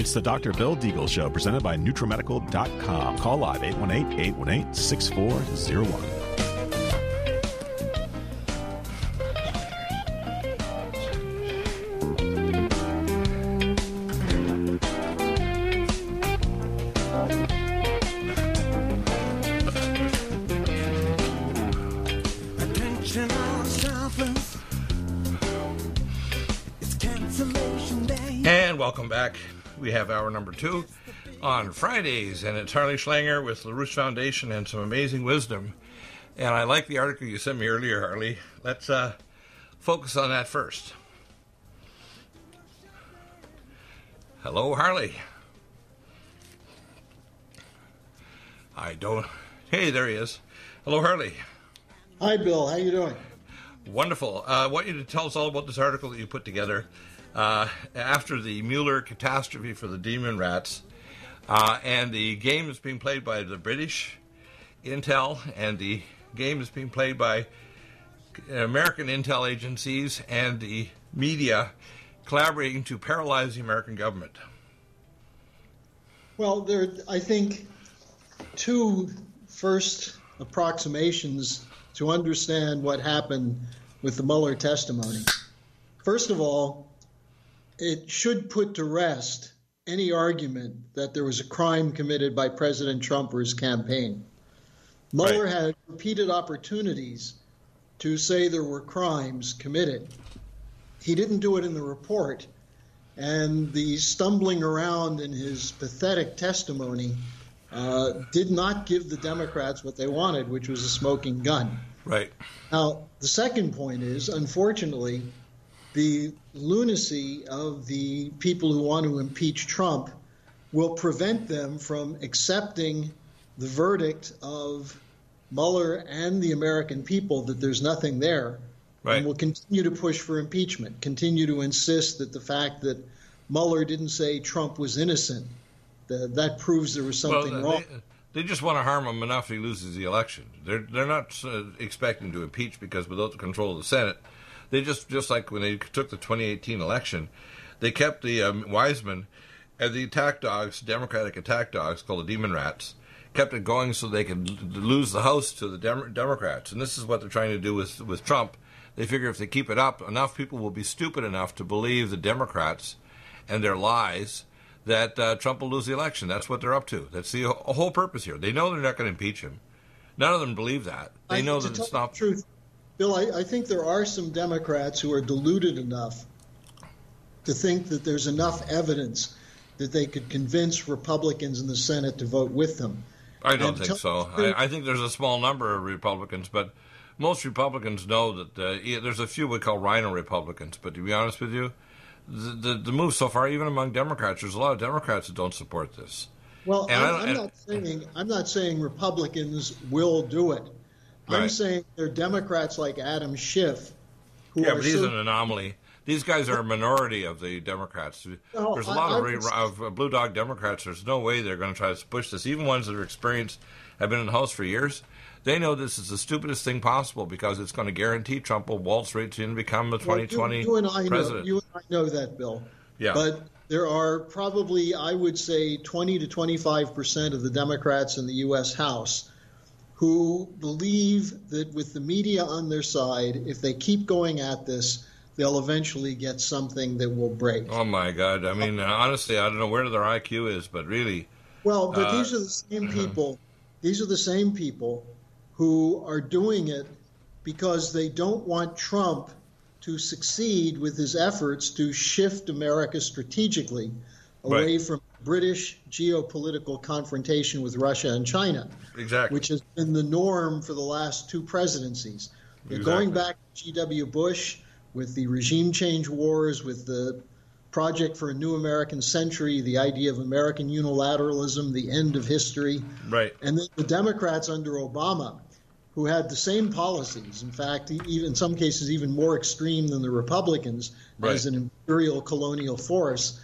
It's the Dr. Bill Deagle Show, presented by NutriMedical.com. Call live 818-818-6401. And welcome back. We have hour number 2 on Fridays, and it's Harley Schlanger with LaRouche Foundation and some amazing wisdom. And I like the article you sent me earlier, Harley. Let's focus on that first. Hello, Harley. Hey, there he is. Hello, Harley. Hi, Bill. How you doing? Wonderful. I want you to tell us all about this article that you put together after the Mueller catastrophe for the demon rats, and the game is being played by the British intel, and the game is being played by American intel agencies and the media collaborating to paralyze the American government. Well, there are, I think, two first approximations to understand what happened with the Mueller testimony. First of all, it should put to rest any argument that there was a crime committed by President Trump or his campaign. Mueller had repeated opportunities to say there were crimes committed. He didn't do it in the report, and the stumbling around in his pathetic testimony did not give the Democrats what they wanted, which was a smoking gun. Right. Now, the second point is, unfortunately, the lunacy of the people who want to impeach Trump will prevent them from accepting the verdict of Mueller and the American people that there's nothing there, and will continue to push for impeachment, continue to insist that the fact that Mueller didn't say Trump was innocent, that proves there was something wrong. They just want to harm him enough he loses the election. They're not expecting to impeach, because without the control of the Senate, they just like when they took the 2018 election, they kept the Wiseman and the attack dogs, Democratic attack dogs called the Demon Rats, kept it going so they could lose the House to the Democrats. And this is what they're trying to do with Trump. They figure if they keep it up, enough people will be stupid enough to believe the Democrats and their lies that Trump will lose the election. That's what they're up to. That's the whole purpose here. They know they're not going to impeach him. None of them believe that. They know that it's not. Truth, Bill, I think there are some Democrats who are deluded enough to think that there's enough evidence that they could convince Republicans in the Senate to vote with them. I don't think so. I think there's a small number of Republicans, but most Republicans know that there's a few we call rhino Republicans. But to be honest with you, the move so far, even among Democrats, there's a lot of Democrats that don't support this. Well, I'm not saying Republicans will do it. I'm saying they're Democrats like Adam Schiff. But he's an anomaly. These guys are a minority of the Democrats. There's a lot of blue dog Democrats. There's no way they're going to try to push this. Even ones that are experienced, have been in the House for years, they know this is the stupidest thing possible, because it's going to guarantee Trump will waltz right in and become the 2020 president. You and I know that, Bill. Yeah. But there are probably, I would say, 20 to 25% of the Democrats in the U.S. House who believe that with the media on their side, if they keep going at this, they'll eventually get something that will break. Oh, my God. I mean, honestly, I don't know where their IQ is, but really. Well, but these are the same people. These are the same people who are doing it because they don't want Trump to succeed with his efforts to shift America strategically away from British geopolitical confrontation with Russia and China, which has been the norm for the last two presidencies. Going back to G.W. Bush with the regime change wars, with the Project for a New American Century, the idea of American unilateralism, the end of history. And then the Democrats under Obama, who had the same policies, in fact, even in some cases even more extreme than the Republicans as an imperial colonial force.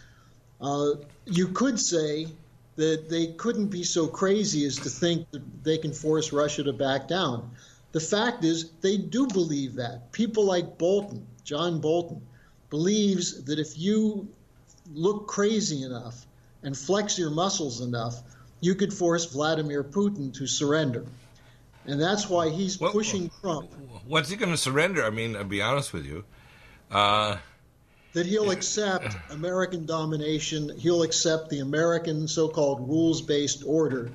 You could say that they couldn't be so crazy as to think that they can force Russia to back down. The fact is they do believe that. People like Bolton, John Bolton, believes that if you look crazy enough and flex your muscles enough, you could force Vladimir Putin to surrender. And that's why he's pushing Trump. What's he going to surrender? I mean, I'll be honest with you. That he'll accept American domination. He'll accept the American so-called rules-based order.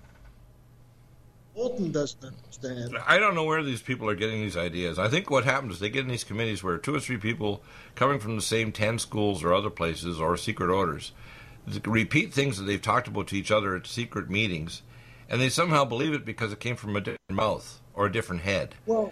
Bolton doesn't understand. I don't know where these people are getting these ideas. I think what happens is they get in these committees where 2 or 3 people coming from the same 10 schools or other places or secret orders repeat things that they've talked about to each other at secret meetings, and they somehow believe it because it came from a different mouth or a different head. Well,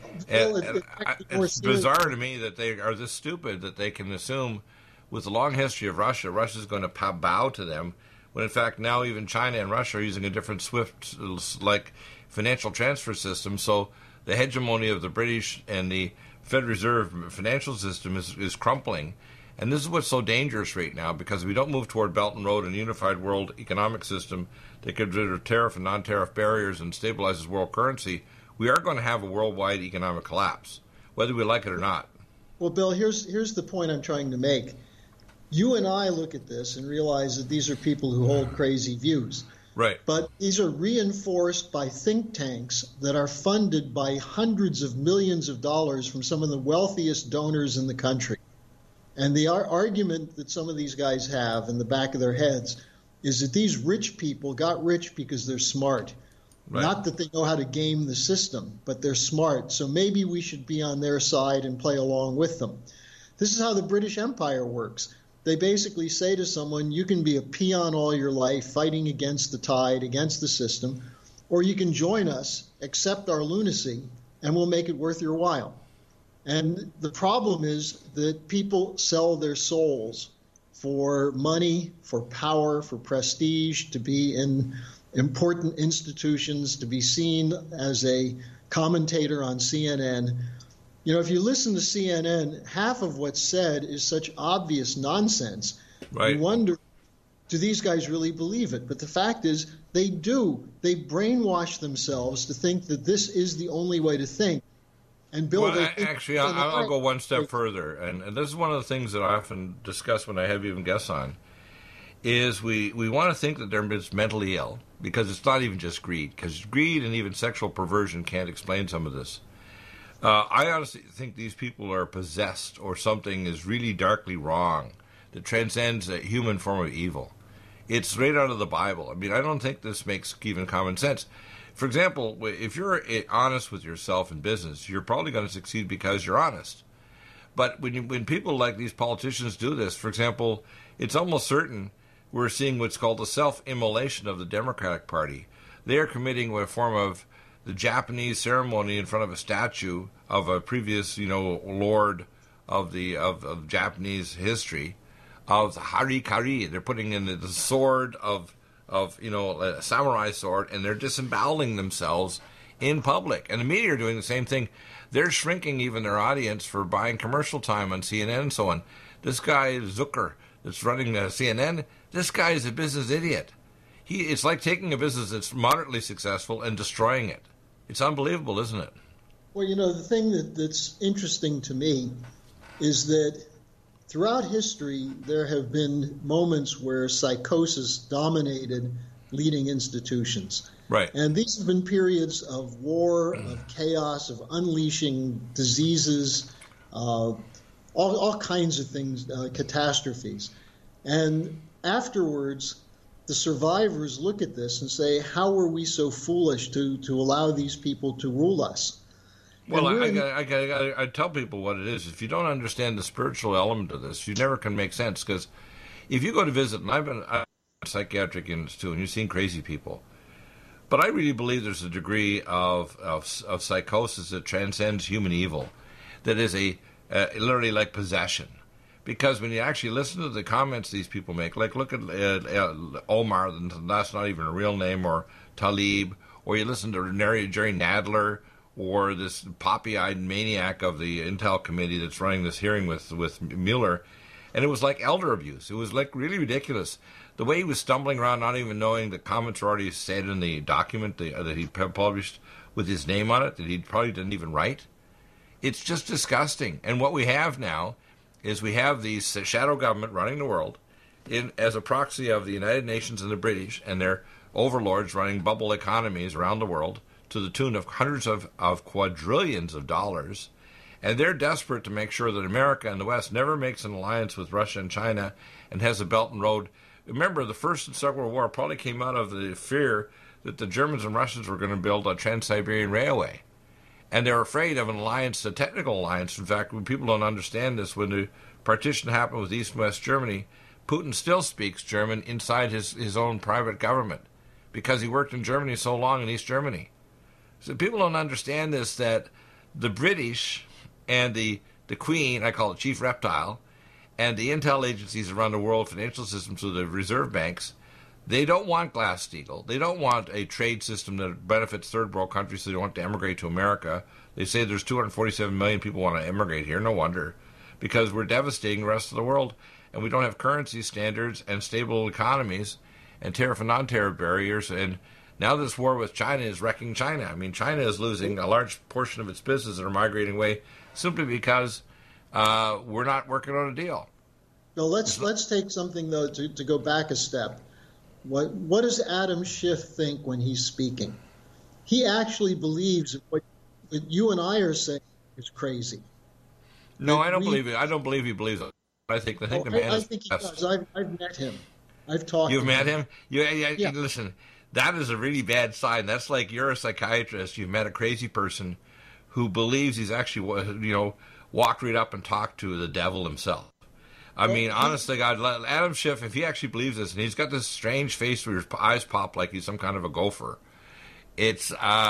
it's bizarre to me that they are this stupid that they can assume, with the long history of Russia, Russia's going to bow to them, when in fact now even China and Russia are using a different SWIFT-like financial transfer system. So the hegemony of the British and the Federal Reserve financial system is crumpling. And this is what's so dangerous right now, because if we don't move toward Belt and Road and a unified world economic system that gets rid of tariff and non-tariff barriers and stabilizes world currency, we are going to have a worldwide economic collapse, whether we like it or not. Well, Bill, here's the point I'm trying to make. You and I look at this and realize that these are people who hold crazy views. Right. But these are reinforced by think tanks that are funded by hundreds of millions of dollars from some of the wealthiest donors in the country. And the argument that some of these guys have in the back of their heads is that these rich people got rich because they're smart. Right. Not that they know how to game the system, but they're smart. So maybe we should be on their side and play along with them. This is how the British Empire works. They basically say to someone, you can be a peon all your life, fighting against the tide, against the system, or you can join us, accept our lunacy, and we'll make it worth your while. And the problem is that people sell their souls for money, for power, for prestige, to be in important institutions, to be seen as a commentator on CNN. You know, if you listen to CNN, half of what's said is such obvious nonsense. Right. You wonder, do these guys really believe it? But the fact is, they do. They brainwash themselves to think that this is the only way to think. And Bill, actually, I'll go one step further, and this is one of the things that I often discuss when I have even guests on, is we want to think that they're mentally ill, because it's not even just greed, because greed and even sexual perversion can't explain some of this. I honestly think these people are possessed, or something is really darkly wrong that transcends a human form of evil. It's right out of the Bible. I mean, I don't think this makes even common sense. For example, if you're honest with yourself in business, you're probably going to succeed because you're honest. But when people like these politicians do this, for example, it's almost certain we're seeing what's called the self-immolation of the Democratic Party. They are committing a form of the Japanese ceremony in front of a statue of a previous, lord of Japanese history, of the harikari. They're putting in the sword of a samurai sword, and they're disemboweling themselves in public. And the media are doing the same thing. They're shrinking even their audience for buying commercial time on CNN and so on. This guy, Zucker, that's running CNN, this guy is a business idiot. It's like taking a business that's moderately successful and destroying it. It's unbelievable, isn't it? Well, the thing that's interesting to me is that throughout history, there have been moments where psychosis dominated leading institutions. Right. And these have been periods of war, of chaos, of unleashing diseases, all kinds of things, catastrophes. And afterwards, the survivors look at this and say, how were we so foolish to allow these people to rule us? Well, I tell people what it is. If you don't understand the spiritual element of this, you never can make sense. Because if you go to visit, and I've been at psychiatric units too, and you've seen crazy people, but I really believe there's a degree of psychosis that transcends human evil, that is literally like possession. Because when you actually listen to the comments these people make, like look at Omar, that's not even a real name, or Talib, or you listen to Jerry Nadler, or this poppy-eyed maniac of the Intel committee that's running this hearing with Mueller, and it was like elder abuse. It was like really ridiculous. The way he was stumbling around, not even knowing the comments were already said in the document that he published with his name on it, that he probably didn't even write. It's just disgusting. And what we have now is we have these shadow government running the world, as a proxy of the United Nations and the British and their overlords running bubble economies around the world to the tune of hundreds of quadrillions of dollars. And they're desperate to make sure that America and the West never makes an alliance with Russia and China and has a Belt and Road. Remember, the First and Second World War probably came out of the fear that the Germans and Russians were going to build a Trans-Siberian Railway. And they're afraid of an alliance, a technical alliance. In fact, when people don't understand this, when the partition happened with East and West Germany, Putin still speaks German inside his own private government because he worked in Germany so long in East Germany. So people don't understand this, that the British and the Queen, I call it Chief Reptile, and the intel agencies around the world, financial systems, so the reserve banks, they don't want Glass-Steagall. They don't want a trade system that benefits third world countries, so they don't want to emigrate to America. They say there's 247 million people want to emigrate here. No wonder, because we're devastating the rest of the world, and we don't have currency standards and stable economies and tariff and non-tariff barriers. And now this war with China is wrecking China. I mean, China is losing a large portion of its business that are migrating away simply because we're not working on a deal. Now let's take something though to go back a step. What does Adam Schiff think when he's speaking? He actually believes what you and I are saying is crazy. No, I don't believe it. I don't believe he believes it. I think the man I is think he does. I've met him. I've talked. You've to met him. Yeah. Listen, that is a really bad sign. That's like you're a psychiatrist. You've met a crazy person who believes he's actually, walked right up and talked to the devil himself. I mean, honestly, God, Adam Schiff, if he actually believes this, and he's got this strange face where his eyes pop like he's some kind of a gopher, it's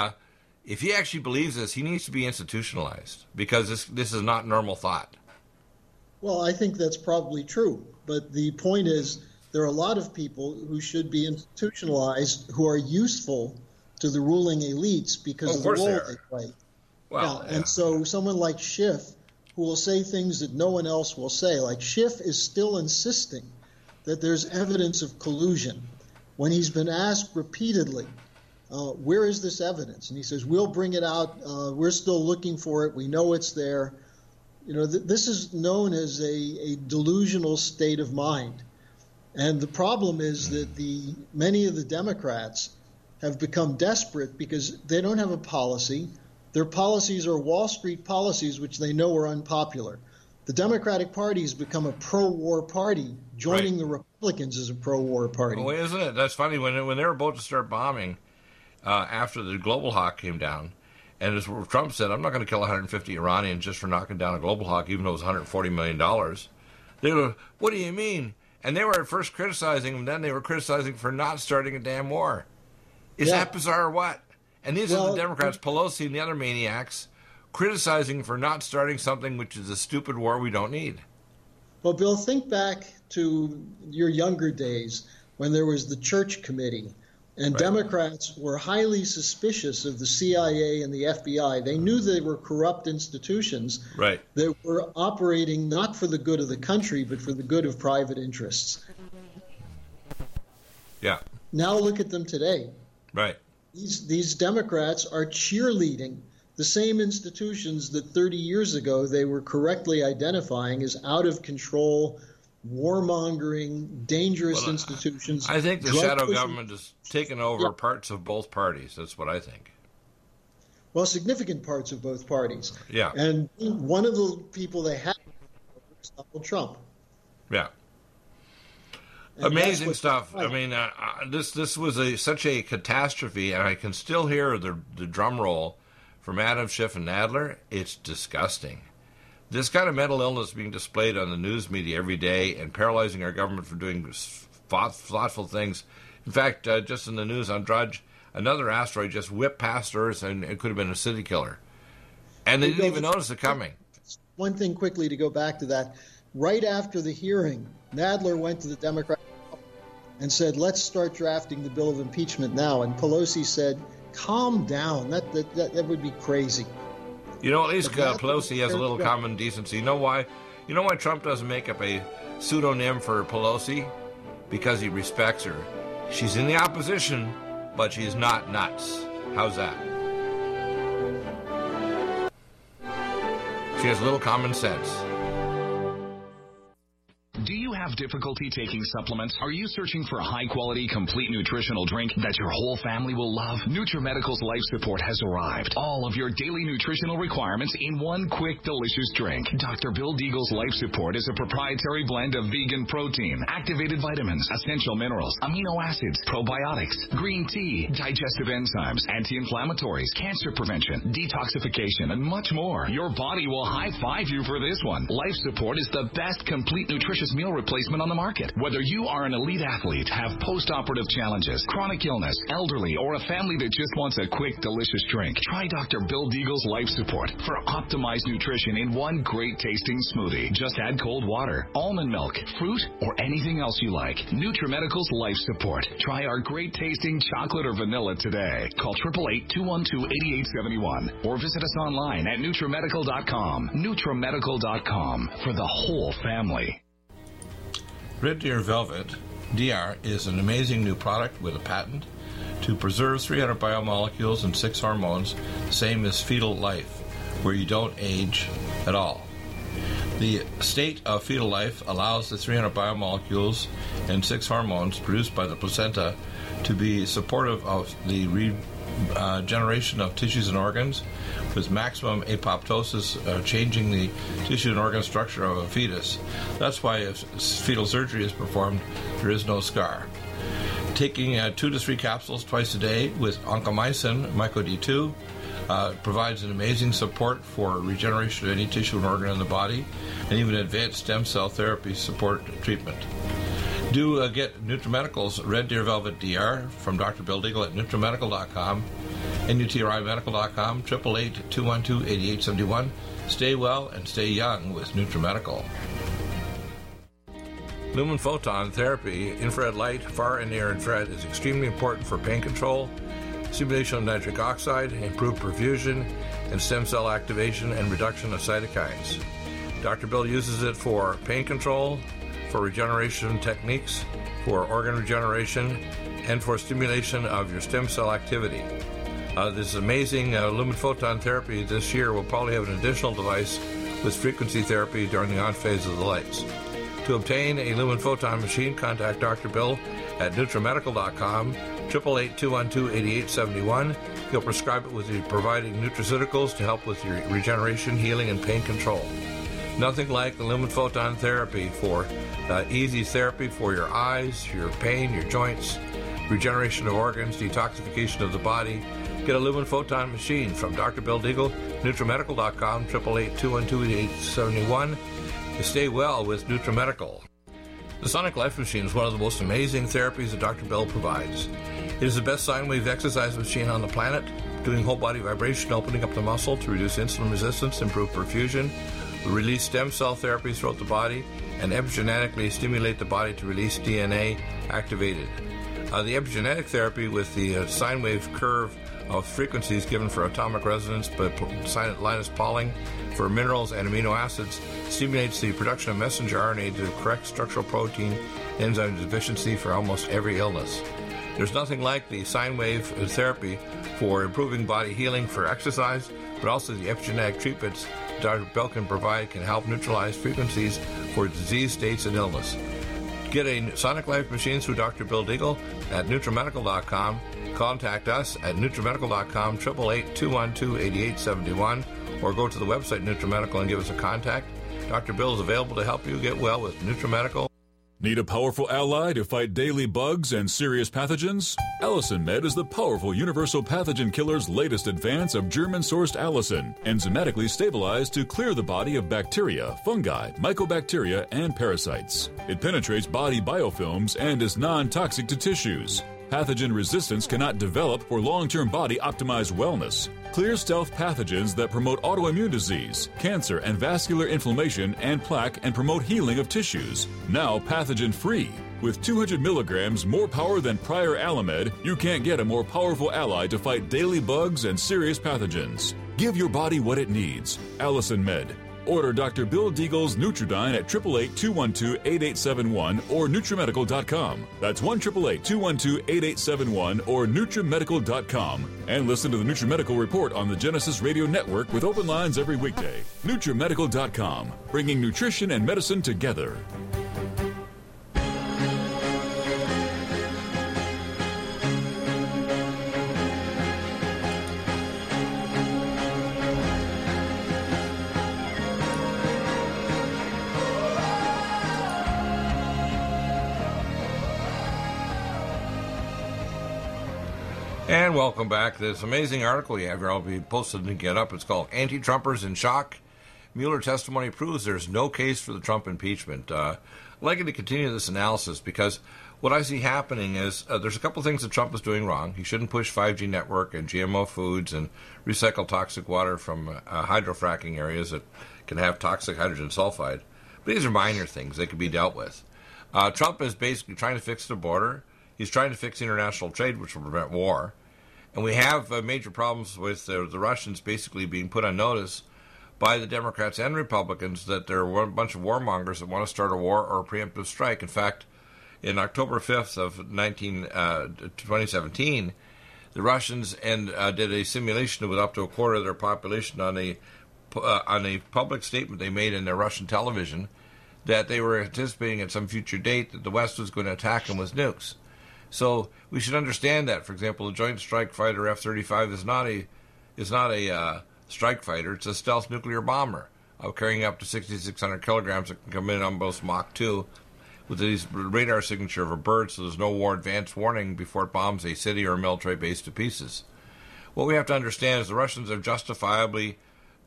if he actually believes this, he needs to be institutionalized because this is not normal thought. Well, I think that's probably true. But the point is, there are a lot of people who should be institutionalized who are useful to the ruling elites because of the role they play. Well, And so someone like Schiff, who will say things that no one else will say, like Schiff is still insisting that there's evidence of collusion when he's been asked repeatedly, where is this evidence? And he says, we'll bring it out. We're still looking for it. We know it's there. This is known as a delusional state of mind. And the problem is that many of the Democrats have become desperate because they don't have a policy. Their policies are Wall Street policies, which they know are unpopular. The Democratic Party has become a pro-war party, joining the Republicans as a pro-war party. Well, isn't it? That's funny. When they were about to start bombing after the global hawk came down, and as Trump said, I'm not going to kill 150 Iranians just for knocking down a global hawk, even though it was $140 million. They were, what do you mean? And they were at first criticizing him, then they were criticizing for not starting a damn war. Is that bizarre or what? And these are the Democrats, Pelosi and the other maniacs, criticizing for not starting something which is a stupid war we don't need. Well, Bill, think back to your younger days when there was the Church Committee, and Democrats were highly suspicious of the CIA and the FBI. They knew they were corrupt institutions that were operating not for the good of the country, but for the good of private interests. Yeah. Now look at them today. Right. These Democrats are cheerleading the same institutions that 30 years ago they were correctly identifying as out of control, warmongering, dangerous institutions. I think the shadow government has taken over parts of both parties. That's what I think. Well, significant parts of both parties. Yeah. And one of the people they had was Donald Trump. Yeah. And amazing stuff. I mean, this was such a catastrophe, and I can still hear the drum roll from Adam Schiff and Nadler. It's disgusting. This kind of mental illness being displayed on the news media every day and paralyzing our government from doing thoughtful things. In fact, just in the news on Drudge, another asteroid just whipped past Earth, and it could have been a city killer. And they didn't even notice it coming. One thing quickly to go back to that. Right after the hearing, Nadler went to the Democrat and said, let's start drafting the bill of impeachment now. And Pelosi said, calm down. That would be crazy. You know, at least Pelosi has a little common decency. You know why? You know why Trump doesn't make up a pseudonym for Pelosi? Because he respects her. She's in the opposition, but she's not nuts. How's that? She has a little common sense. Do you have have difficulty taking supplements? Are you searching for a high-quality, complete nutritional drink that your whole family will love? NutriMedical's Life Support has arrived. All of your daily nutritional requirements in one quick, delicious drink. Dr. Bill Deagle's Life Support is a proprietary blend of vegan protein, activated vitamins, essential minerals, amino acids, probiotics, green tea, digestive enzymes, anti-inflammatories, cancer prevention, detoxification, and much more. Your body will high-five you for this one. Life Support is the best complete nutritious meal replacement on the market. Whether you are an elite athlete, have post-operative challenges, chronic illness, elderly, or a family that just wants a quick, delicious drink, try Dr. Bill Deagle's Life Support for optimized nutrition in one great-tasting smoothie. Just add cold water, almond milk, fruit, or anything else you like. NutriMedical's Life Support. Try our great-tasting chocolate or vanilla today. Call 888-212-8871 or visit us online at NutriMedical.com. NutriMedical.com for the whole family. Red Deer Velvet DR is an amazing new product with a patent to preserve 300 biomolecules and 6 hormones, same as fetal life, where you don't age at all. The state of fetal life allows the 300 biomolecules and 6 hormones produced by the placenta to be supportive of the regeneration of tissues and organs, with maximum apoptosis, changing the tissue and organ structure of a fetus. That's why if fetal surgery is performed, there is no scar. Taking 2 to 3 capsules twice a day with oncomycin, MycoD2, provides an amazing support for regeneration of any tissue and organ in the body, and even advanced stem cell therapy support treatment. Do get NutriMedical's Red Deer Velvet DR from Dr. Bill Deagle at NutriMedical.com, NutriMedical.com, 888-212-8871. Stay well and stay young with NutriMedical. Lumen photon therapy, infrared light, far and near infrared, is extremely important for pain control, stimulation of nitric oxide, improved perfusion, and stem cell activation and reduction of cytokines. Dr. Bill uses it for pain control, for regeneration techniques, for organ regeneration, and for stimulation of your stem cell activity. This amazing lumen photon therapy this year will probably have an additional device with frequency therapy during the on phase of the lights. To obtain a lumen photon machine, contact Dr. Bill at NutriMedical.com, 888-212-8871. He'll prescribe it with the providing nutraceuticals to help with your regeneration, healing, and pain control. Nothing like the lumen photon therapy for easy therapy for your eyes, your pain, your joints, regeneration of organs, detoxification of the body. Get a lumen photon machine from Dr. Bill Deagle, NutriMedical.com, 888-212-8871. To stay well with NutriMedical. The Sonic Life Machine is one of the most amazing therapies that Dr. Bill provides. It is the best sine wave exercise machine on the planet, doing whole body vibration, opening up the muscle to reduce insulin resistance, improve perfusion, release stem cell therapies throughout the body, and epigenetically stimulate the body to release DNA activated. The epigenetic therapy with the sine wave curve of frequencies given for atomic resonance by Linus Pauling for minerals and amino acids stimulates the production of messenger RNA to correct structural protein enzyme deficiency for almost every illness. There's nothing like the sine wave therapy for improving body healing for exercise, but also the epigenetic treatments Dr. Bill can provide can help neutralize frequencies for disease states and illness. Get a Sonic Life machine through Dr. Bill Deagle at NutriMedical.com. Contact us at NutriMedical.com, 888-212-8871, or go to the website NutriMedical and give us a contact. Dr. Bill is available to help you get well with NutriMedical. Need a powerful ally to fight daily bugs and serious pathogens? Allicin Med is the powerful universal pathogen killer's latest advance of German-sourced allicin, enzymatically stabilized to clear the body of bacteria, fungi, mycobacteria, and parasites. It penetrates body biofilms and is non-toxic to tissues. Pathogen resistance cannot develop for long-term body-optimized wellness. Clear stealth pathogens that promote autoimmune disease, cancer, and vascular inflammation and plaque and promote healing of tissues. Now pathogen-free. With 200 milligrams more power than prior Alamed, you can't get a more powerful ally to fight daily bugs and serious pathogens. Give your body what it needs. Allicin Med. Order Dr. Bill Deagle's Nutridyne at 888-212-8871 or NutriMedical.com. That's 1-888-212-8871 or NutriMedical.com. And listen to the NutriMedical Report on the Genesis Radio Network with open lines every weekday. NutriMedical.com, bringing nutrition and medicine together. And welcome back. This amazing article you have here, I'll be posted and get up. It's called Anti-Trumpers in Shock. Mueller testimony proves there's no case for the Trump impeachment. I'd like to continue this analysis because what I see happening is there's a couple things that Trump is doing wrong. He shouldn't push 5G network and GMO foods and recycle toxic water from hydrofracking areas that can have toxic hydrogen sulfide. But these are minor things. They can be dealt with. Trump is basically trying to fix the border. He's trying to fix international trade, which will prevent war. And we have major problems with the Russians basically being put on notice by the Democrats and Republicans that there are a bunch of warmongers that want to start a war or a preemptive strike. In fact, in October 5th of 2017, the Russians did a simulation with up to a quarter of their population on a public statement they made in their Russian television that they were anticipating at some future date that the West was going to attack them with nukes. So we should understand that. For example, the Joint Strike Fighter F-35 is not a strike fighter. It's a stealth nuclear bomber carrying up to 6,600 kilograms that can come in on both Mach 2 with the radar signature of a bird, so there's no war advance warning before it bombs a city or a military base to pieces. What we have to understand is the Russians are justifiably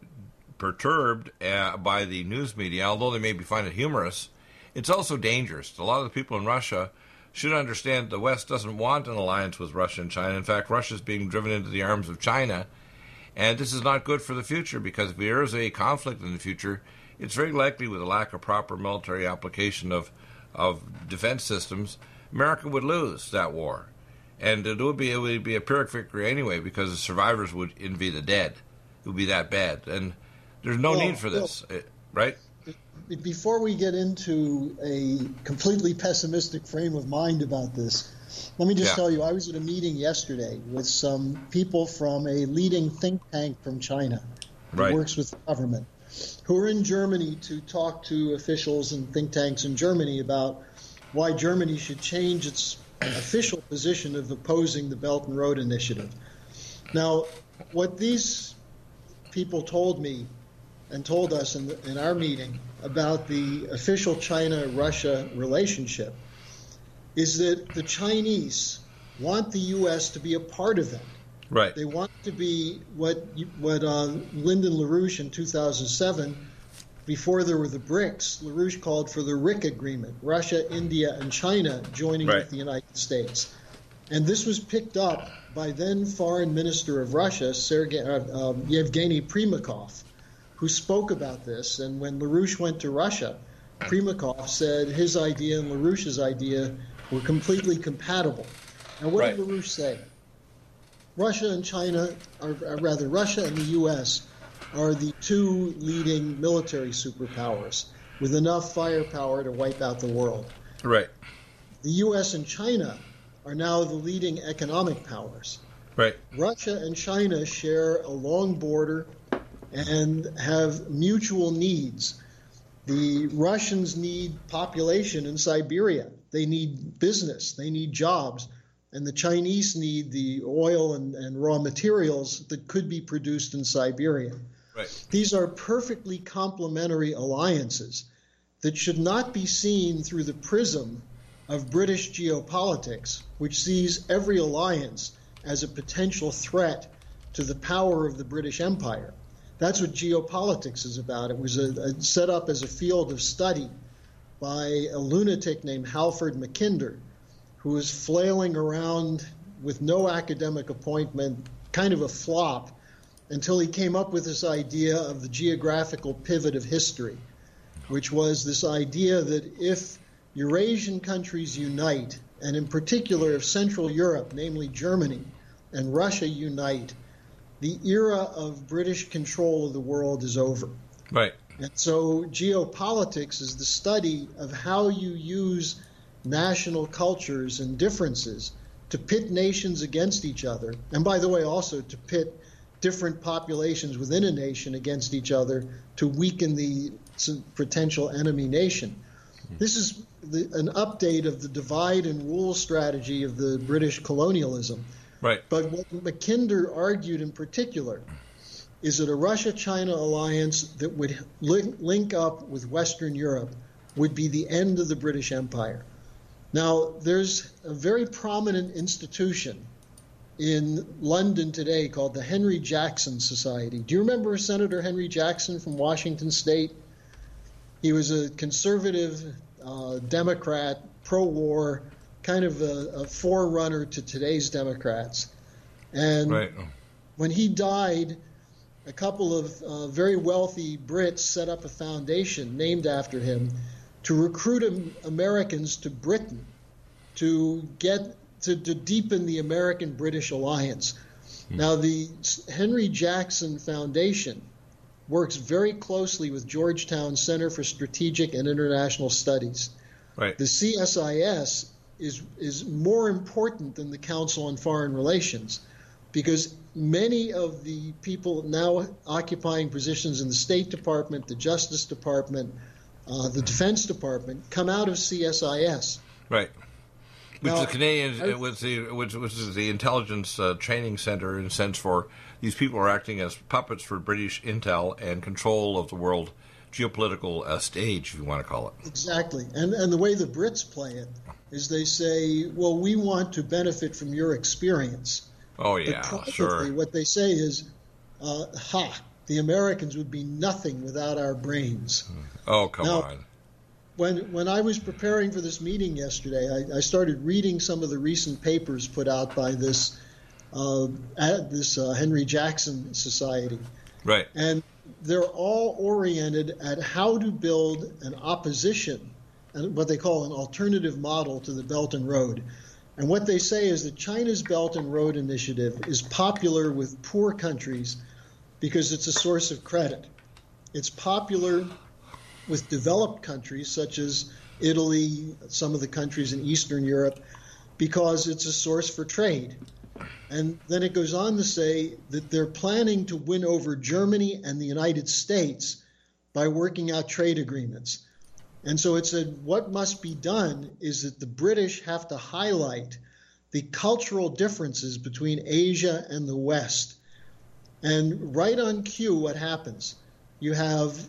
perturbed by the news media, although they maybe find it humorous. It's also dangerous. A lot of the people in Russia should understand the West doesn't want an alliance with Russia and China. In fact, Russia is being driven into the arms of China, and this is not good for the future because if there is a conflict in the future, it's very likely with a lack of proper military application of defense systems, America would lose that war. And it would be a Pyrrhic victory anyway because the survivors would envy the dead. It would be that bad. And there's no need for this, right? Before we get into a completely pessimistic frame of mind about this, let me just tell you, I was at a meeting yesterday with some people from a leading think tank from China who works with the government, who are in Germany to talk to officials and think tanks in Germany about why Germany should change its official position of opposing the Belt and Road Initiative. Now, what these people told me and told us in our meeting about the official China-Russia relationship is that the Chinese want the U.S. to be a part of that. Right. They want to be what Lyndon LaRouche in 2007, before there were the BRICS, LaRouche called for the RIC agreement, Russia, India, and China joining with the United States. And this was picked up by then Foreign Minister of Russia, Yevgeny Primakov, who spoke about this. And when LaRouche went to Russia, Primakov said his idea and LaRouche's idea were completely compatible. Now, what did LaRouche say? Russia and China, or rather Russia and the U.S., are the two leading military superpowers with enough firepower to wipe out the world. Right. The U.S. and China are now the leading economic powers. Right. Russia and China share a long border and have mutual needs. The Russians need population in Siberia. They need business. They need jobs. And the Chinese need the oil and raw materials that could be produced in Siberia. Right. These are perfectly complementary alliances that should not be seen through the prism of British geopolitics, which sees every alliance as a potential threat to the power of the British Empire. That's what geopolitics is about. It was set up as a field of study by a lunatic named Halford Mackinder, who was flailing around with no academic appointment, kind of a flop, until he came up with this idea of the geographical pivot of history, which was this idea that if Eurasian countries unite, and in particular if Central Europe, namely Germany, and Russia unite, the era of British control of the world is over. Right. And so geopolitics is the study of how you use national cultures and differences to pit nations against each other, and by the way, also to pit different populations within a nation against each other to weaken the potential enemy nation. This is an update of the divide and rule strategy of the British colonialism. Right. But what Mackinder argued in particular is that a Russia-China alliance that would link up with Western Europe would be the end of the British Empire. Now, there's a very prominent institution in London today called the Henry Jackson Society. Do you remember Senator Henry Jackson from Washington State? He was a conservative Democrat, pro-war, kind of a forerunner to today's Democrats. And Right. when he died, a couple of very wealthy Brits set up a foundation named after him to recruit Americans to Britain to deepen the American-British alliance. Now, the Henry Jackson Foundation works very closely with Georgetown Center for Strategic and International Studies. Right. The CSIS is more important than the Council on Foreign Relations because many of the people now occupying positions in the State Department, the Justice Department, the Defense Department come out of CSIS. Right. Which Now, is Canadian, which is the intelligence training center, in a sense, for these people are acting as puppets for British intel and control of the world geopolitical stage, if you want to call it. Exactly. And the way the Brits play it is they say, well, we want to benefit from your experience. Oh, But yeah, privately, sure. what they say is, the Americans would be nothing without our brains. Oh, come Now, on. When I was preparing for this meeting yesterday, I started reading some of the recent papers put out by this Henry Jackson Society. Right. And they're all oriented at how to build an opposition, and what they call an alternative model to the Belt and Road. And what they say is that China's Belt and Road Initiative is popular with poor countries because it's a source of credit. It's popular with developed countries such as Italy, some of the countries in Eastern Europe, because it's a source for trade. And then it goes on to say that they're planning to win over Germany and the United States by working out trade agreements. And so it said what must be done is that the British have to highlight the cultural differences between Asia and the West. And right on cue, what happens? You have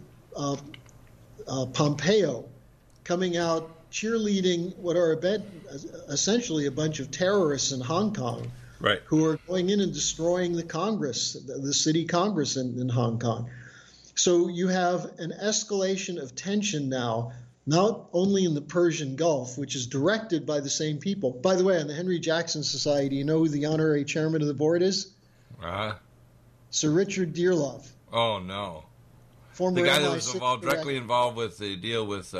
Pompeo coming out cheerleading what are essentially a bunch of terrorists in Hong Kong, Right. who are going in and destroying the Congress, the city Congress in Hong Kong. So you have an escalation of tension now, not only in the Persian Gulf, which is directed by the same people. By the way, on the Henry Jackson Society, you know who the honorary chairman of the board is? Uh-huh. Sir Richard Dearlove, Oh, no. former The guy that MI6 was directly director. involved with the deal with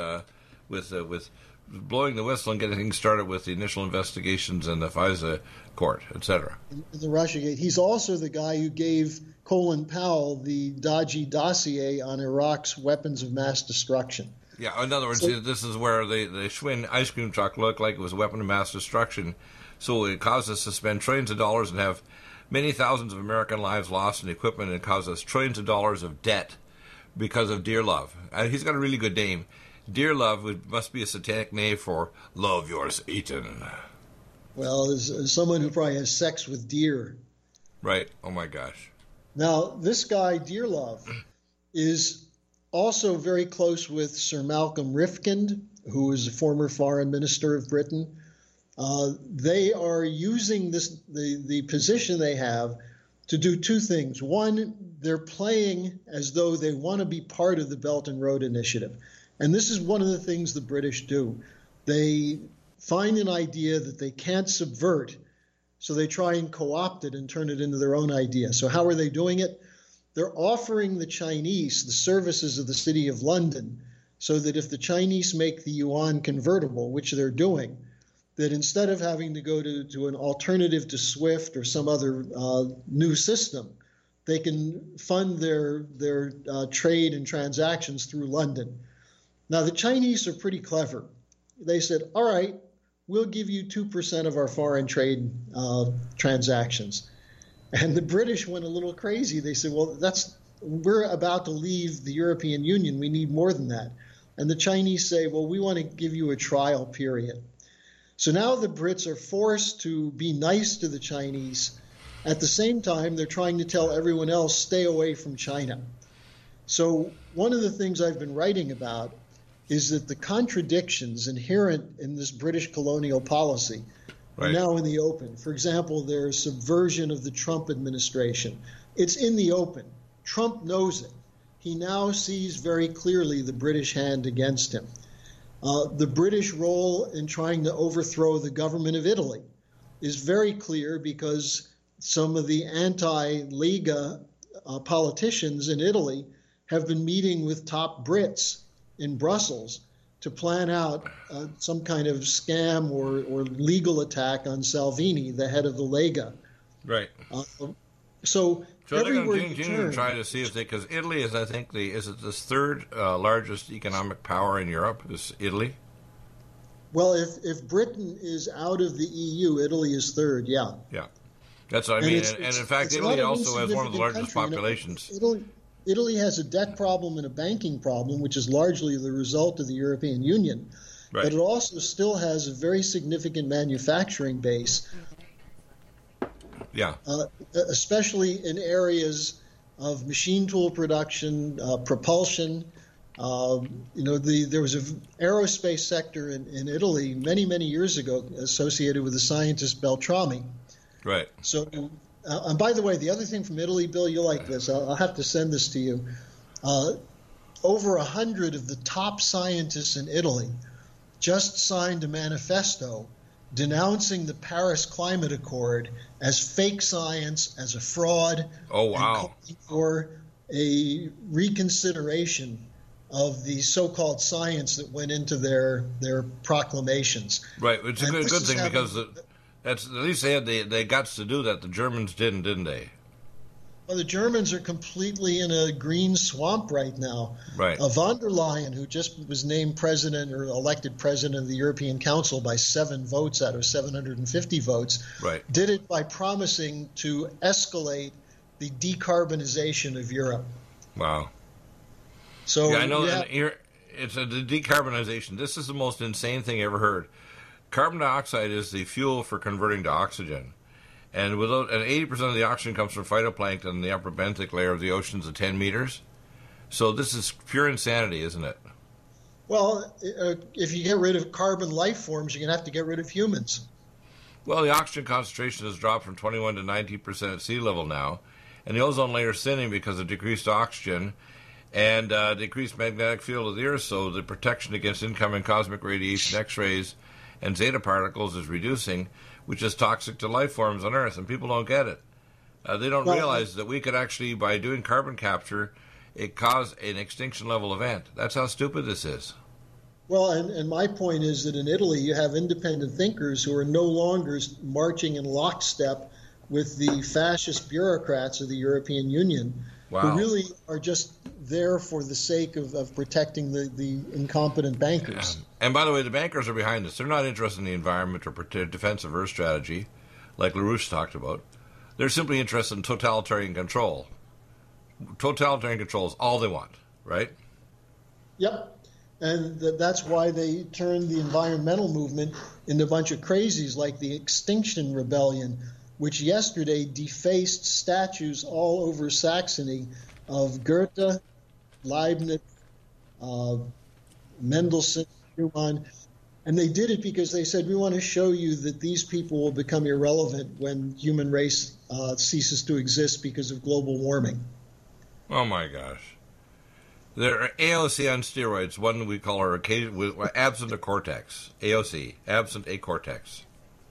blowing the whistle and getting things started with the initial investigations in the FISA court, etc. in the Russiagate. He's also the guy who gave Colin Powell the dodgy dossier on Iraq's weapons of mass destruction. Yeah, in other words, this is where the Schwinn ice cream truck looked like it was a weapon of mass destruction. So it caused us to spend trillions of dollars and have many thousands of American lives lost in equipment, and it caused us trillions of dollars of debt because of Dearlove. And he's got a really good name. Dearlove must be a satanic name for love your Satan. Well, as someone who probably has sex with deer. Right. Oh, my gosh. Now, this guy, Dearlove, is also very close with Sir Malcolm Rifkind, who is a former foreign minister of Britain. They are using the position they have to do two things. One, they're playing as though they want to be part of the Belt and Road Initiative. And this is one of the things the British do. They find an idea that they can't subvert, so they try and co-opt it and turn it into their own idea. So how are they doing it? They're offering the Chinese the services of the City of London so that if the Chinese make the yuan convertible, which they're doing, that instead of having to go to an alternative to SWIFT or some other new system, they can fund their trade and transactions through London. Now, the Chinese are pretty clever. They said, all right, we'll give you 2% of our foreign trade transactions. And the British went a little crazy. They said, well, we're about to leave the European Union. We need more than that. And the Chinese say, well, we want to give you a trial period. So now the Brits are forced to be nice to the Chinese. At the same time, they're trying to tell everyone else, stay away from China. So one of the things I've been writing about is that the contradictions inherent in this British colonial policy are now in the open. For example, their subversion of the Trump administration. It's in the open. Trump knows it. He now sees very clearly the British hand against him. The British role in trying to overthrow the government of Italy is very clear because some of the anti-Lega politicians in Italy have been meeting with top Brits in Brussels to plan out some kind of scam or legal attack on Salvini, the head of the Lega. Right. So they're going to try to see if they, because Italy is, I think, is it the third largest economic power in Europe? Is Italy? Well, if Britain is out of the EU, Italy is third. Yeah. Yeah, that's what I mean. And in fact, Italy also has one of the largest populations. Italy has a debt problem and a banking problem, which is largely the result of the European Union. Right. But it also still has a very significant manufacturing base. Yeah. Especially in areas of machine tool production, propulsion. There was an aerospace sector in Italy many years ago associated with the scientist Beltrami. Right. So, and by the way, the other thing from Italy, Bill, you'll like this. I'll have to send this to you. Over 100 of the top scientists in Italy just signed a manifesto denouncing the Paris Climate Accord as fake science, as a fraud. Oh, wow. And calling for a reconsideration of the so-called science that went into their proclamations. Right, it's a good thing because that's at least they had the guts to do that. The Germans didn't they? Well, the Germans are completely in a green swamp right now. Right. Von der Leyen, who just was named president or elected president of the European Council by 7 votes out of 750 votes, right, did it by promising to escalate the decarbonization of Europe. Wow. So yeah, I know it's the decarbonization. This is the most insane thing I ever heard. Carbon dioxide is the fuel for converting to oxygen. And 80% of the oxygen comes from phytoplankton in the upper benthic layer of the oceans at 10 meters. So this is pure insanity, isn't it? Well, if you get rid of carbon life forms, you're going to have to get rid of humans. Well, the oxygen concentration has dropped from 21 to 19% at sea level now, and the ozone layer is thinning because of decreased oxygen and decreased magnetic field of the Earth, so the protection against incoming cosmic radiation, X-rays, and zeta particles is reducing, which is toxic to life forms on Earth, and people don't get it. They don't realize that we could actually, by doing carbon capture, it cause an extinction level event. That's how stupid this is. Well, and my point is that in Italy you have independent thinkers who are no longer marching in lockstep with the fascist bureaucrats of the European Union, who really are just there for the sake of protecting the incompetent bankers. And by the way, the bankers are behind this. They're not interested in the environment or defense of Earth strategy, like LaRouche talked about. They're simply interested in totalitarian control. Totalitarian control is all they want, right? Yep. And that's why they turned the environmental movement into a bunch of crazies like the Extinction Rebellion, which yesterday defaced statues all over Saxony of Goethe, Leibniz, Mendelssohn, Schumann. And they did it because they said, we want to show you that these people will become irrelevant when human race ceases to exist because of global warming. Oh, my gosh. They're AOC on steroids, one we call her absent a cortex. AOC, absent a cortex.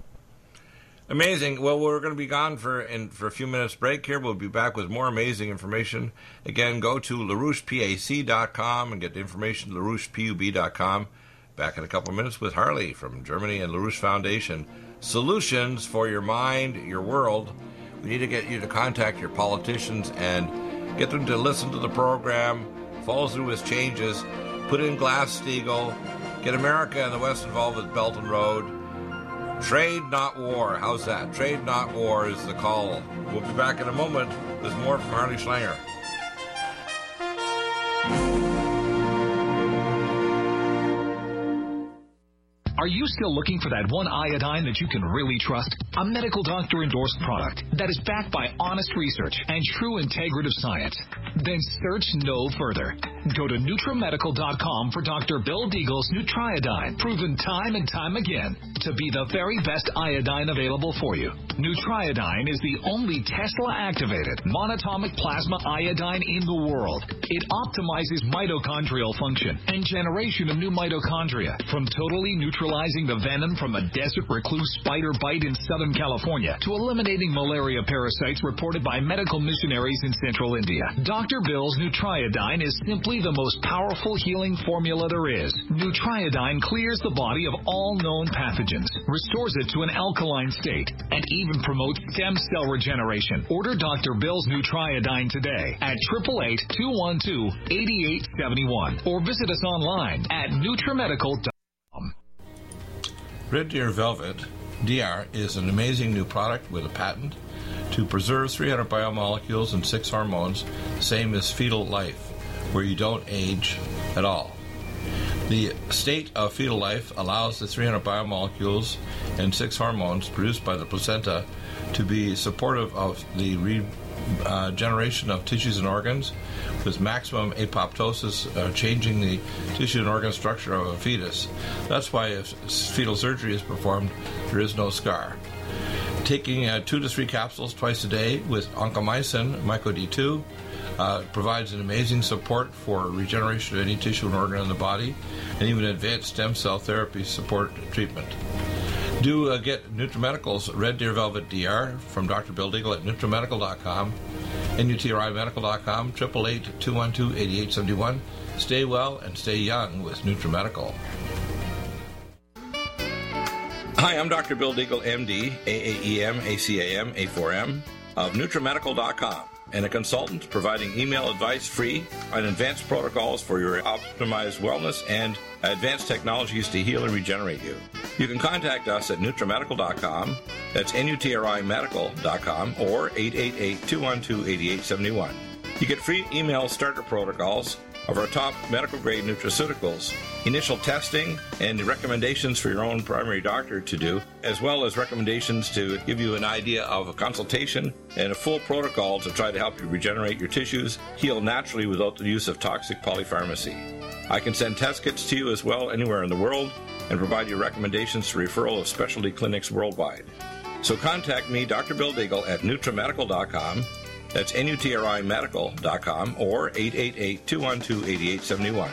Amazing. Well, we're going to be gone for a few minutes break here. We'll be back with more amazing information. Again, go to LaRouchePAC.com and get the information, LaRouchePUB.com. Back in a couple of minutes with Harley from Germany and LaRouche Foundation. Solutions for your mind, your world. We need to get you to contact your politicians and get them to listen to the program, follow through with changes, put in Glass-Steagall, get America and the West involved with Belt and Road. Trade, not war. How's that? Trade, not war is the call. We'll be back in a moment with more from Harley Schlanger. Are you still looking for that one iodine that you can really trust? A medical doctor-endorsed product that is backed by honest research and true integrative science? Then search no further. Go to NutriMedical.com for Dr. Bill Deagle's Nutriodine, proven time and time again to be the very best iodine available for you. Nutriodine is the only Tesla-activated monatomic plasma iodine in the world. It optimizes mitochondrial function and generation of new mitochondria, from totally neutralizing the venom from a desert recluse spider bite in Southern California to eliminating malaria parasites reported by medical missionaries in Central India. Dr. Bill's Nutriodine is simply the most powerful healing formula there is. Nutriodine clears the body of all known pathogens, restores it to an alkaline state, and even promotes stem cell regeneration. Order Dr. Bill's Nutriodine today at 888-212-8871 or visit us online at NutriMedical.com. Red Deer Velvet DR is an amazing new product with a patent to preserve 300 biomolecules and 6 hormones, same as fetal life, where you don't age at all. The state of fetal life allows the 300 biomolecules and 6 hormones produced by the placenta to be supportive of the regeneration of tissues and organs, with maximum apoptosis, changing the tissue and organ structure of a fetus. That's why if fetal surgery is performed, there is no scar. Taking 2 to 3 capsules twice a day with oncomycin, MycoD2, provides an amazing support for regeneration of any tissue and organ in the body, and even advanced stem cell therapy support treatment. Do get NutriMedical's Red Deer Velvet DR from Dr. Bill Deagle at NutriMedical.com, NutriMedical.com, 888-212-8871. Stay well and stay young with NutriMedical. Hi, I'm Dr. Bill Deagle, MD, AAEM, ACAM, A4M, of NutriMedical.com, and a consultant providing email advice free on advanced protocols for your optimized wellness and advanced technologies to heal and regenerate you. You can contact us at NutriMedical.com, that's NutriMedical.com, or 888-212-8871. You get free email starter protocols of our top medical-grade nutraceuticals, initial testing, and recommendations for your own primary doctor to do, as well as recommendations to give you an idea of a consultation and a full protocol to try to help you regenerate your tissues, heal naturally without the use of toxic polypharmacy. I can send test kits to you as well anywhere in the world and provide you recommendations to referral of specialty clinics worldwide. So contact me, Dr. Bill Deagle, at NutriMedical.com. That's NutriMedical.com or 888-212-8871.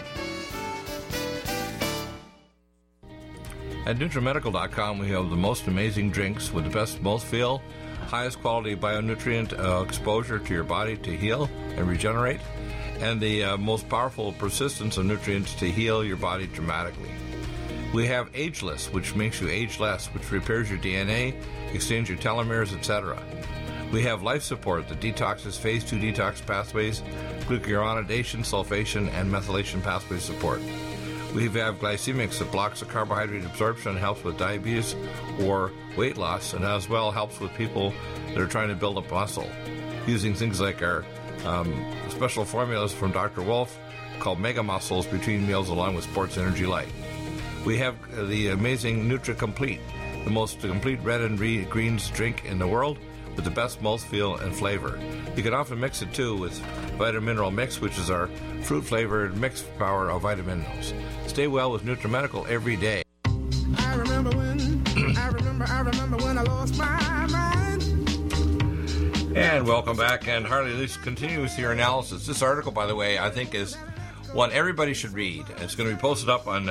At NutriMedical.com, we have the most amazing drinks with the best mouthfeel, highest quality bionutrient exposure to your body to heal and regenerate, and the most powerful persistence of nutrients to heal your body dramatically. We have Ageless, which makes you age less, which repairs your DNA, extends your telomeres, etc. We have Life Support that detoxes phase 2 detox pathways, glucuronidation, sulfation, and methylation pathway support. We have Glycemics that blocks the carbohydrate absorption and helps with diabetes or weight loss, and as well helps with people that are trying to build up muscle, using things like our special formulas from Dr. Wolf called Mega Muscles between meals along with Sports Energy Light. We have the amazing NutriComplete, the most complete red and greens drink in the world, with the best mouthfeel and flavor. You can often mix it too with Vitamin Mineral Mix, which is our fruit-flavored mixed power of vitamin minerals. Stay well with NutriMedical every day. I remember when I lost my mind. And welcome back. And Harley Lisa continues your analysis. This article, by the way, I think is one everybody should read. It's going to be posted up on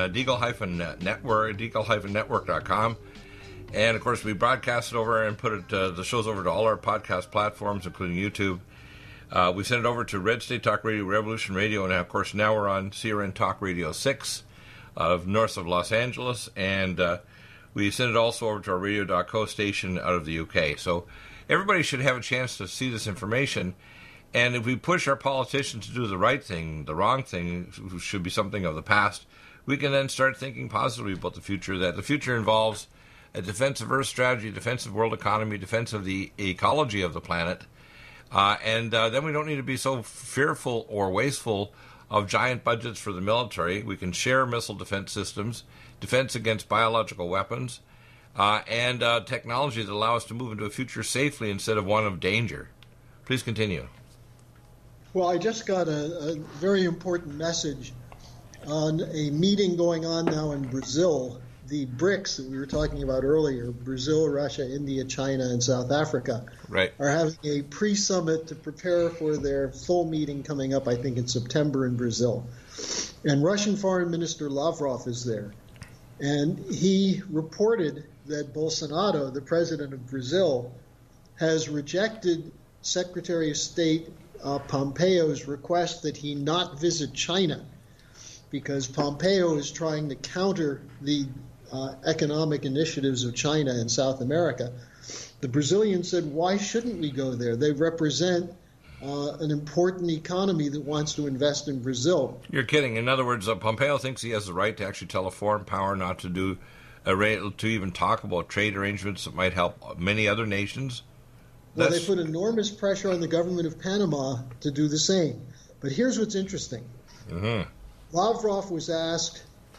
Deagle-Network.com. And, of course, we broadcast it over and put the shows over to all our podcast platforms, including YouTube. We sent it over to Red State Talk Radio, Revolution Radio, and, of course, now we're on CRN Talk Radio 6 north of Los Angeles. And we sent it also over to our Radio.co station out of the UK. So everybody should have a chance to see this information. And if we push our politicians to do the right thing, the wrong thing should be something of the past, we can then start thinking positively about the future, that the future involves a defense of Earth strategy, defense of world economy, defense of the ecology of the planet. And then we don't need to be so fearful or wasteful of giant budgets for the military. We can share missile defense systems, defense against biological weapons, and technology that allow us to move into a future safely instead of one of danger. Please continue. Well, I just got a very important message on a meeting going on now in Brazil. The BRICS that we were talking about earlier, Brazil, Russia, India, China, and South Africa, are having a pre-summit to prepare for their full meeting coming up, I think, in September in Brazil. And Russian Foreign Minister Lavrov is there. And he reported that Bolsonaro, the president of Brazil, has rejected Secretary of State Pompeo's request that he not visit China, because Pompeo is trying to counter the economic initiatives of China and South America. The Brazilians said, why shouldn't we go there? They represent an important economy that wants to invest in Brazil. You're kidding. In other words, Pompeo thinks he has the right to actually tell a foreign power not to do to even talk about trade arrangements that might help many other nations. Well, they put enormous pressure on the government of Panama to do the same. But here's what's interesting. Mm-hmm. Lavrov was asked,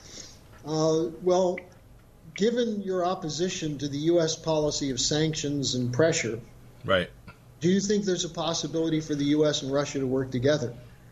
well, given your opposition to the U.S. policy of sanctions and pressure, do you think there's a possibility for the U.S. and Russia to work together?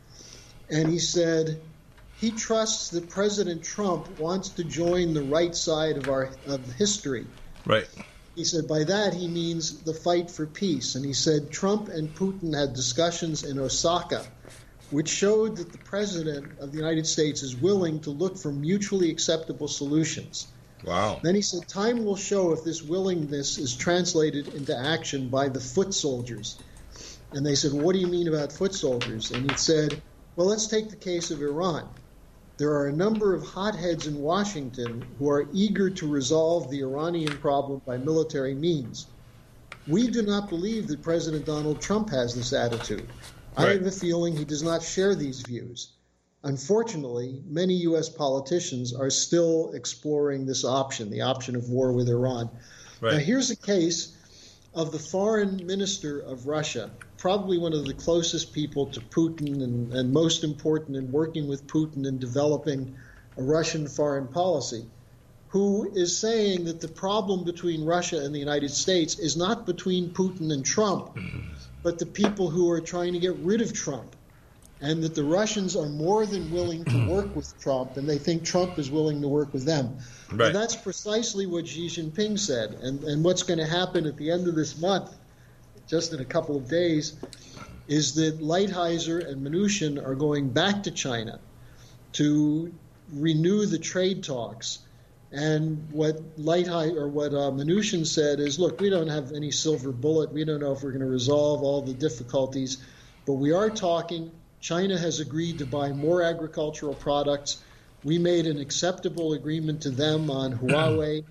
And he said he trusts that President Trump wants to join the right side of history. Right. He said by that he means the fight for peace. And he said Trump and Putin had discussions in Osaka, which showed that the president of the United States is willing to look for mutually acceptable solutions. Wow. Then he said time will show if this willingness is translated into action by the foot soldiers. And they said, what do you mean about foot soldiers? And he said, well, let's take the case of Iran. There are a number of hotheads in Washington who are eager to resolve the Iranian problem by military means. We do not believe that President Donald Trump has this attitude. I have a feeling he does not share these views. Unfortunately, many U.S. politicians are still exploring this option, the option of war with Iran. Now, here's a case of the foreign minister of Russia, probably one of the closest people to Putin and most important in working with Putin in developing a Russian foreign policy, who is saying that the problem between Russia and the United States is not between Putin and Trump, but the people who are trying to get rid of Trump, and that the Russians are more than willing to work with Trump, and they think Trump is willing to work with them. Right. And that's precisely what Xi Jinping said. And what's going to happen at the end of this month, just in a couple of days, is that Lighthizer and Mnuchin are going back to China to renew the trade talks. And what Mnuchin said is, look, we don't have any silver bullet. We don't know if we're going to resolve all the difficulties, but we are talking. China has agreed to buy more agricultural products. We made an acceptable agreement to them on Huawei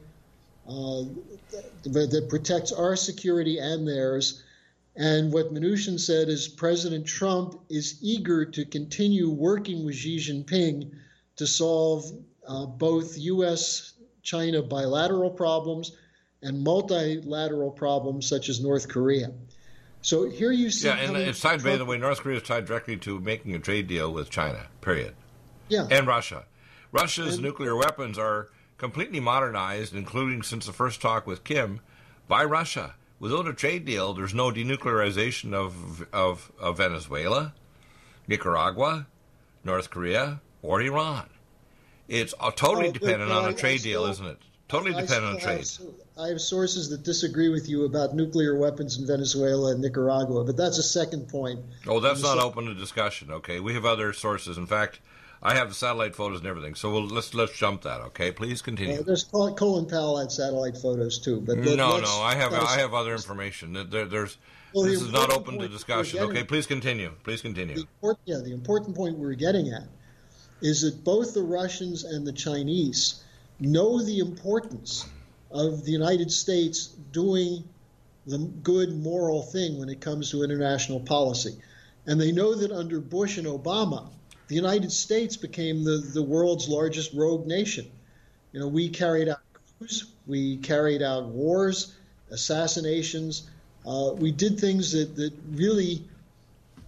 that protects our security and theirs. And what Mnuchin said is President Trump is eager to continue working with Xi Jinping to solve both U.S.-China bilateral problems and multilateral problems such as North Korea. So here you see... Yeah, and it's tied, by the way, North Korea is tied directly to making a trade deal with China, period. Yeah. And Russia. Russia's nuclear weapons are completely modernized, including since the first talk with Kim, by Russia. Without a trade deal, there's no denuclearization of Venezuela, Nicaragua, North Korea, or Iran. It's totally dependent on a trade deal, isn't it? Totally dependent on trade. I have sources that disagree with you about nuclear weapons in Venezuela and Nicaragua, but that's a second point. Oh, that's not open to discussion, okay? We have other sources. In fact, I have the satellite photos and everything, so let's jump that, okay? Please continue. There's Colin Powell had satellite photos too, but no, I have other information. This is not open to discussion. Okay, please continue. Please continue. The important point we're getting at is that both the Russians and the Chinese know the importance of the United States doing the good moral thing when it comes to international policy. And they know that under Bush and Obama, the United States became the world's largest rogue nation. You know, we carried out coups, we carried out wars, assassinations. We did things that really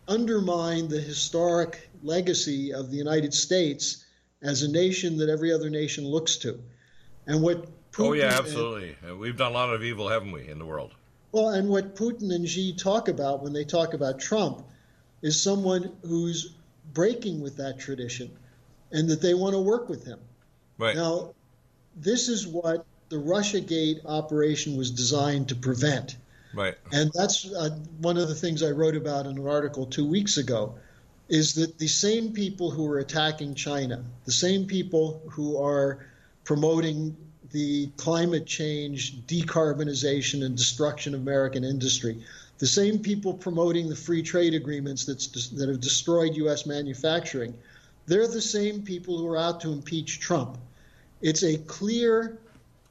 undermine the historic legacy of the United States as a nation that every other nation looks to. And what Putin oh, yeah, absolutely. We've done a lot of evil, haven't we, in the world? Well, and what Putin and Xi talk about when they talk about Trump is someone who's breaking with that tradition and that they want to work with him. Right. Now, this is what the Russiagate operation was designed to prevent. Right. And that's one of the things I wrote about in an article 2 weeks ago, is that the same people who are attacking China, the same people who are promoting the climate change, decarbonization, and destruction of American industry, the same people promoting the free trade agreements that have destroyed U.S. manufacturing, they're the same people who are out to impeach Trump. It's a clear,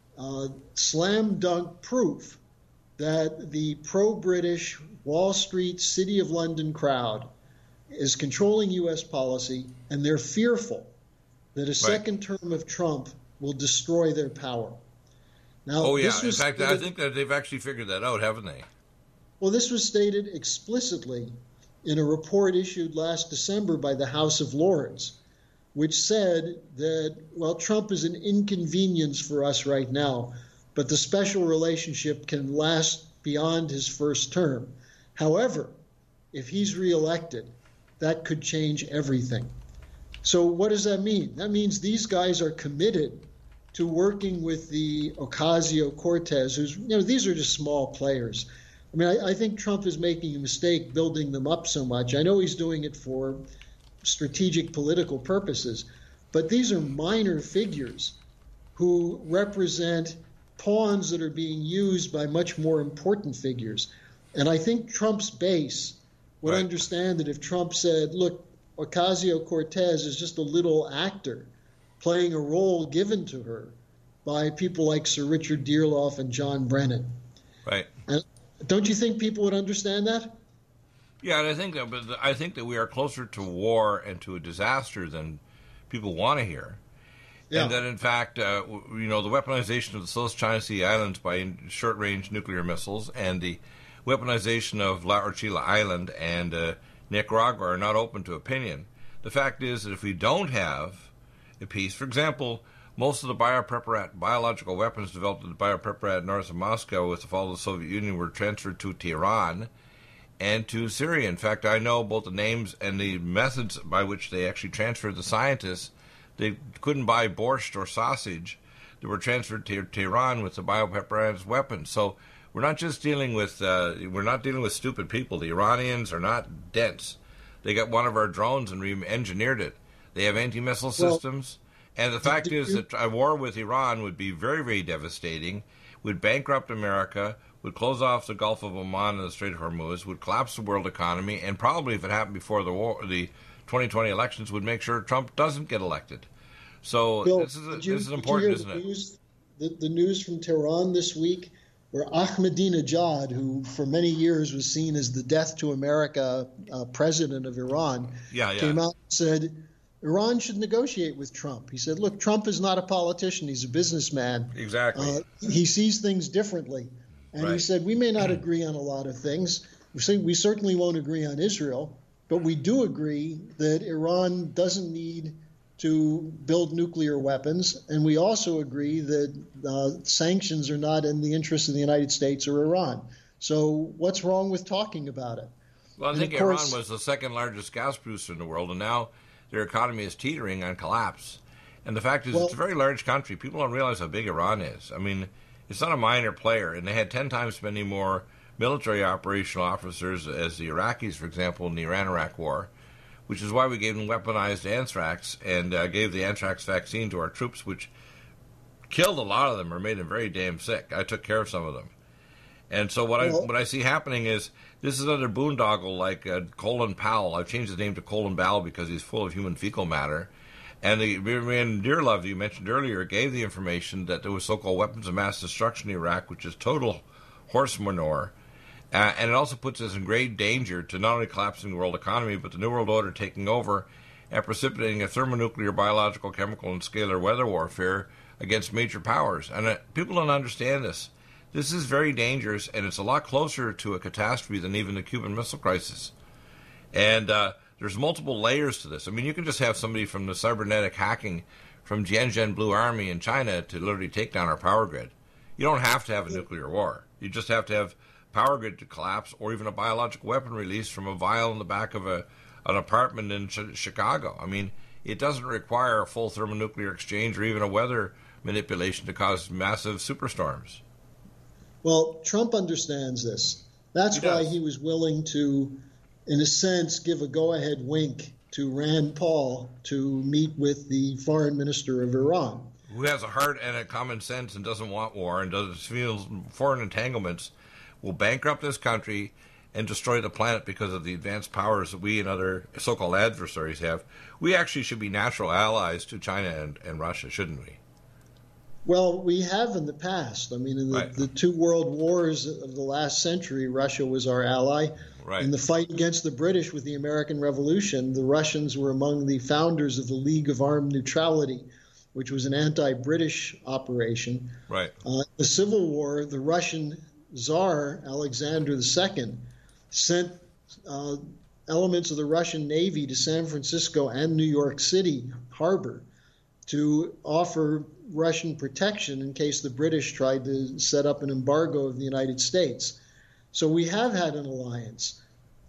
slam dunk proof that the pro-British Wall Street, City of London crowd is controlling U.S. policy, and they're fearful that a second term of Trump will destroy their power. Now, oh, yeah. In fact, I think that they've actually figured that out, haven't they? Well, this was stated explicitly in a report issued last December by the House of Lords, which said that, well, Trump is an inconvenience for us right now, but the special relationship can last beyond his first term. However, if he's reelected, that could change everything. So what does that mean? That means these guys are committed to working with the Ocasio-Cortez, who's, these are just small players. I mean, I think Trump is making a mistake building them up so much. I know he's doing it for strategic political purposes, but these are minor figures who represent pawns that are being used by much more important figures. And I think Trump's base would understand that if Trump said, look, Ocasio-Cortez is just a little actor playing a role given to her by people like Sir Richard Dearloffe and John Brennan. Right. And don't you think people would understand that? Yeah, and I think that we are closer to war and to a disaster than people want to hear. Yeah. And that, in fact, the weaponization of the South China Sea Islands by short-range nuclear missiles and the weaponization of La Orchila Island and Nicaragua are not open to opinion. The fact is that if we don't have a peace, for example, most of the biological weapons developed in the Biopreparat north of Moscow with the fall of the Soviet Union were transferred to Tehran and to Syria. In fact, I know both the names and the methods by which they actually transferred the scientists. They couldn't buy borscht or sausage. They were transferred to Tehran with the biopreparat weapons. So we're not just dealing with stupid people. The Iranians are not dense. They got one of our drones and re-engineered it. They have anti-missile systems. And the fact is that a war with Iran would be very, very devastating, would bankrupt America, would close off the Gulf of Oman and the Strait of Hormuz, would collapse the world economy, and probably, if it happened before the 2020 elections, would make sure Trump doesn't get elected. So Bill, this is important, isn't it? The news from Tehran this week, where Ahmadinejad, who for many years was seen as the death to America president of Iran, came out and said Iran should negotiate with Trump. He said, look, Trump is not a politician. He's a businessman. Exactly. He sees things differently. And he said, we may not agree on a lot of things. We certainly won't agree on Israel, but we do agree that Iran doesn't need to build nuclear weapons. And we also agree that sanctions are not in the interest of the United States or Iran. So what's wrong with talking about it? Well, I think Iran was the second largest gas producer in the world, and now their economy is teetering on collapse. And the fact is, it's a very large country. People don't realize how big Iran is. I mean, it's not a minor player, and they had 10 times as many more military operational officers as the Iraqis, for example, in the Iran-Iraq war, which is why we gave them weaponized anthrax and gave the anthrax vaccine to our troops, which killed a lot of them or made them very damn sick. I took care of some of them. And so what I see happening is this is another boondoggle like Colin Powell. I've changed his name to Colin Powell because he's full of human fecal matter. And Dearlove, you mentioned earlier, gave the information that there was so-called weapons of mass destruction in Iraq, which is total horse manure. And it also puts us in great danger to not only collapsing the world economy, but the New World Order taking over and precipitating a thermonuclear, biological, chemical, and scalar weather warfare against major powers. And people don't understand this. This is very dangerous, and it's a lot closer to a catastrophe than even the Cuban Missile Crisis. And there's multiple layers to this. I mean, you can just have somebody from the cybernetic hacking from Tianjin Blue Army in China to literally take down our power grid. You don't have to have a nuclear war. You just have to have power grid to collapse, or even a biological weapon release from a vial in the back of an apartment in Chicago. I mean, it doesn't require a full thermonuclear exchange or even a weather manipulation to cause massive superstorms. Well, Trump understands this. That's why he was willing to, in a sense, give a go-ahead wink to Rand Paul to meet with the foreign minister of Iran. Who has a heart and a common sense and doesn't want war and doesn't feel foreign entanglements, will bankrupt this country and destroy the planet because of the advanced powers that we and other so-called adversaries have. We actually should be natural allies to China and Russia, shouldn't we? Well, we have in the past. I mean, in the two world wars of the last century, Russia was our ally. Right. In the fight against the British with the American Revolution, the Russians were among the founders of the League of Armed Neutrality, which was an anti-British operation. Right. The Civil War, the Russian Tsar, Alexander II, sent elements of the Russian Navy to San Francisco and New York City harbor to offer Russian protection in case the British tried to set up an embargo of the United States. So we have had an alliance.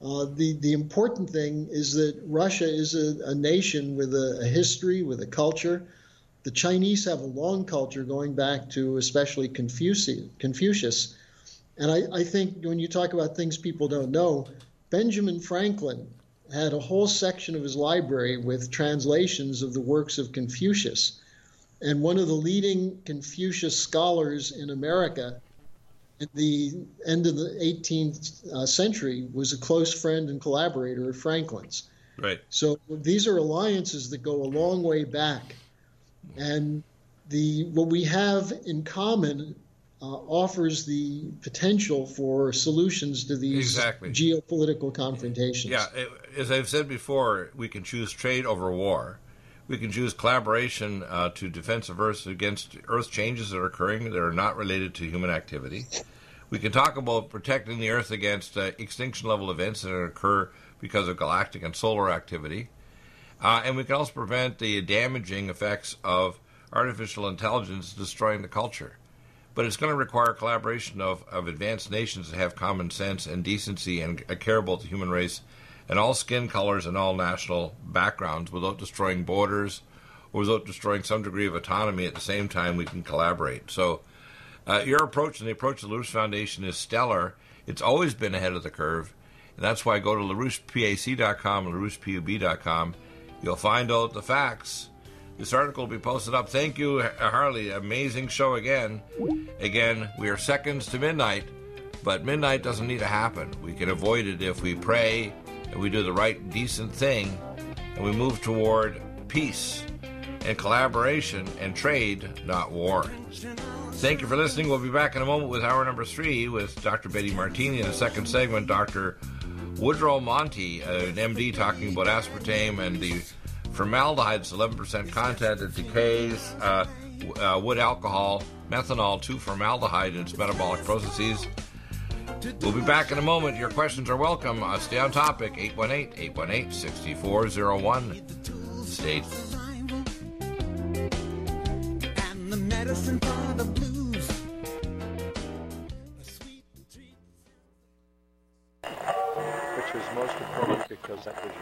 The important thing is that Russia is a nation with a history, with a culture. The Chinese have a long culture going back to especially Confucius. And I think when you talk about things people don't know, Benjamin Franklin had a whole section of his library with translations of the works of Confucius. And one of the leading Confucius scholars in America at the end of the 18th century was a close friend and collaborator of Franklin's. Right. So these are alliances that go a long way back. And what we have in common offers the potential for solutions to these geopolitical confrontations. Yeah, as I've said before, we can choose trade over war. We can choose collaboration to defense of Earth against Earth changes that are occurring that are not related to human activity. We can talk about protecting the Earth against extinction-level events that occur because of galactic and solar activity. And we can also prevent the damaging effects of artificial intelligence destroying the culture. But it's going to require collaboration of advanced nations that have common sense and decency and care about the human race and all skin colors and all national backgrounds without destroying borders or without destroying some degree of autonomy. At the same time, we can collaborate. So your approach and the approach of the LaRouche Foundation is stellar. It's always been ahead of the curve. And that's why go to LaRouchePAC.com and LaRouchePUB.com. You'll find out the facts. This article will be posted up. Thank you, Harley. Amazing show again. Again, we are seconds to midnight, but midnight doesn't need to happen. We can avoid it if we pray and we do the right, decent thing, and we move toward peace and collaboration and trade, not war. Thank you for listening. We'll be back in a moment with hour number 3 with Dr. Betty Martini. In the second segment, Dr. Woodrow Monty, an MD, talking about aspartame and the formaldehyde's 11% content that decays wood alcohol, methanol to formaldehyde in its metabolic processes. We'll be back in a moment. Your questions are welcome. Stay on topic. 818-818-6401. Stay. And the medicine for the blues. Which is most appropriate because that was